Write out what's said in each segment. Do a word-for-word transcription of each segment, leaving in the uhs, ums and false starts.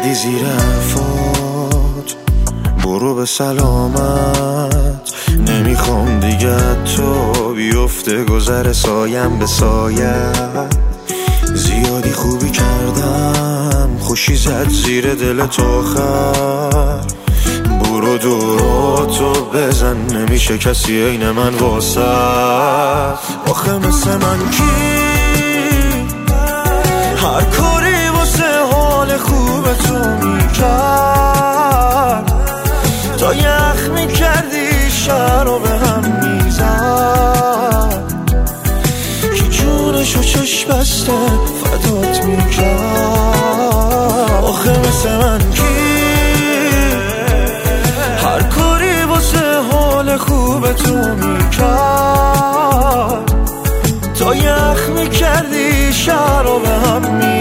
اومدی زیر حرفات، برو به سلامت. نمیخوام دیگه تو بیفته گذر سایم به سایت. زیادی خوبی کردم، خوشی زد زیر دلت آخر. برو دوراتو بزن، نمیشه کسی عین من واسه. آخه مثل من کی هر کاری واسه حال خوب تو میکرد، تا یخ میکردی شهر رو به هم میزد. کی جونشو چشم بسته فدات میکرد. آخه مثل من کی هر کاری واسه حال خوب تو میکرد، تا یخ میکردی شهر رو به هم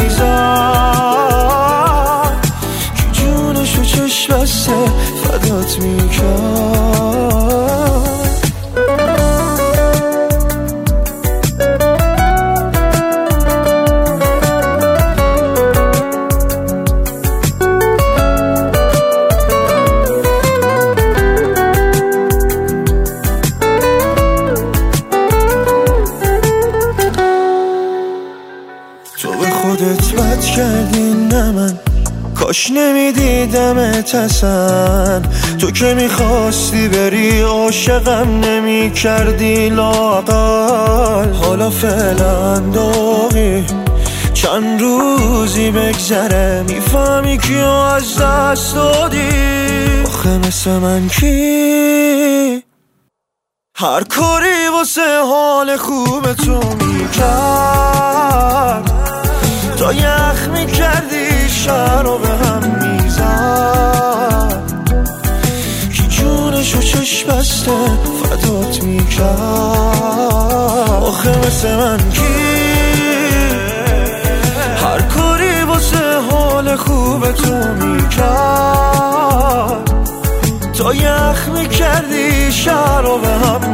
میزد. کی جونشو چشم بسته فدات میکرد. تو به خودت بد کردی نه من، کاش نمیدیدمت اصلا. تو که میخواستی بری عاشقم نمی کردی لااقل. حالا فعلا داغی چند روزی بگذره، میفهمی کیو از دست دادی. آخه مثل من کی هر کاری واسه حال خوب تو میکرد، تا یخ میکردی شهر رو به هم میزد. کی جونشو چشم بسته فدات میکرد. آخه مثل من کی هر کاری واسه حال خوب تو میکرد، تا یخ میکردی شهر رو به هم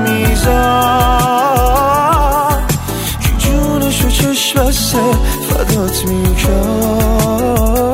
میزد. کی جونشو چشم بسته فدات میکرد.